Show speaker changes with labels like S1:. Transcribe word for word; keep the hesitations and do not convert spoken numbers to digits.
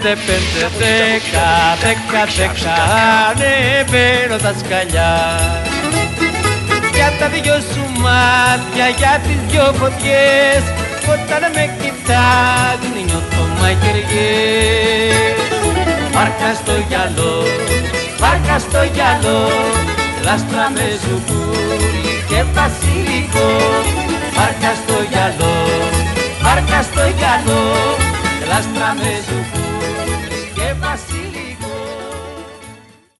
S1: πέντε, πέντε, δέκα, δέκα, δέκα, ανεβαίνω τα σκαλιά. Για τα δυο σου μάτια, για τις δυο φωτιές, όταν με κοιτάζουν νιώθω μαγειριές. Βάρκα στο γυαλό, βάρκα στο γυαλό, λάστρα με ζουβούρι και βασιλικό. Βάρκα στο γυαλό, βάρκα στο γυαλό, λάστρα με ζουβούρι.